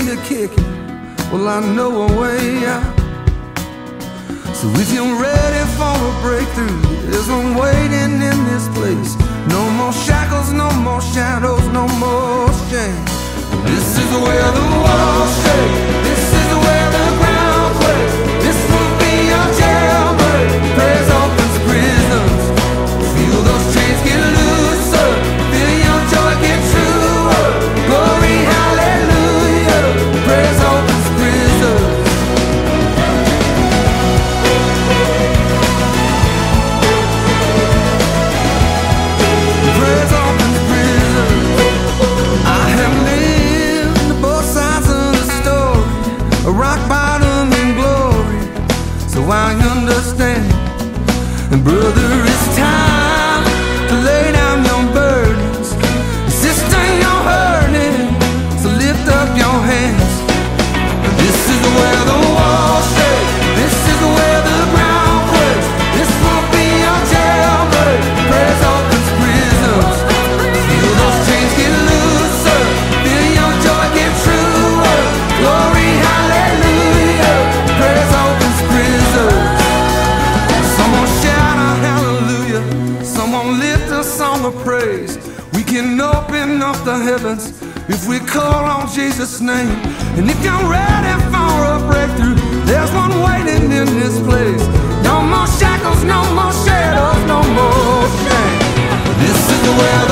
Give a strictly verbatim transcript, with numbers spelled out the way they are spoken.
you're kicking, well, I know a way out. So if you're ready for a breakthrough, there's one waiting in this place. No more shackles, no more shadows, no more shame. This is where the walls shake. This is where the ground quakes. This will be your jailbreak. Praise opens prisons. Feel those chains get looser. Feel your joy get truer. Glory, hallelujah. Praise opens prisons. Praise opens prisons. I have lived both sides of the story, a rock bottom and glory, so I understand. And brother, it's time to lay down your burdens. Sister, you're hurting, so lift up your hands. This is where the walls shake. This is where the ground quakes. This will be your jailbreak. Praise opens prisons. Feel those chains get looser. Feel your joy get truer. Glory, hallelujah. Praise opens prisons. Someone shout a hallelujah. Someone lift a song of praise. We can open up the heavens if we call on Jesus' name. And if you're ready for a breakthrough, there's one waiting in this place. No more shackles, no more shadows, no more shame. This is where